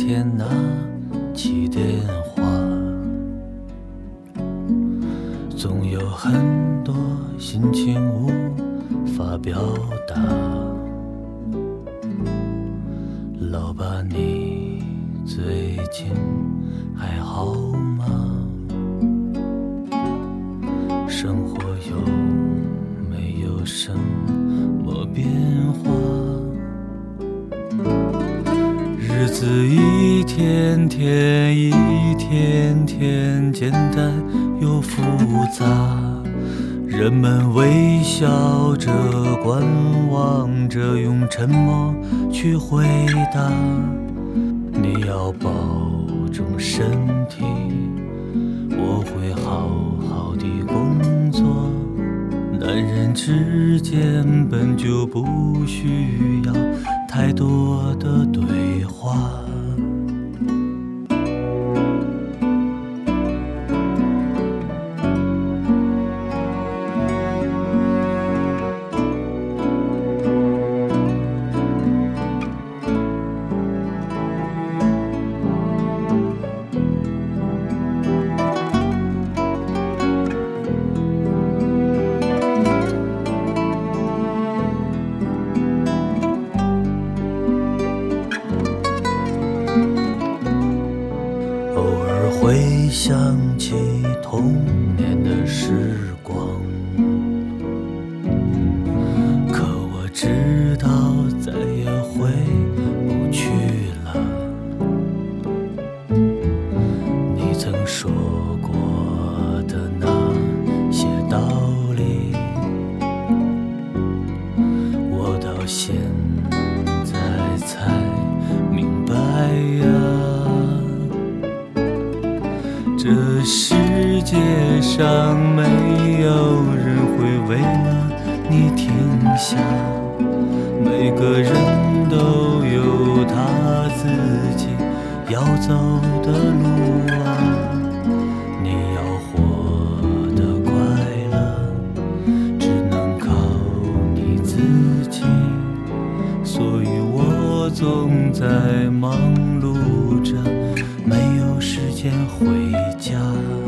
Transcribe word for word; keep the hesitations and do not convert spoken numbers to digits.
天拿起电话，总有很多心情无法表达。老爸，你最近还好吗？生活有没有什么变化？日子一天天一天天简单又复杂，人们微笑着观望着，用沉默去回答。你要保重身体，我会好好地工作。男人之间本就不需要太多的对话。回想起童年的时光，可我知道再也回不去了。你曾说过的那些道理，我到现在才明白呀。这世界上没有人会为了你停下，每个人都有他自己要走的路啊。你要活得快乐，只能靠你自己，所以我总在忙碌着，没有时间回家。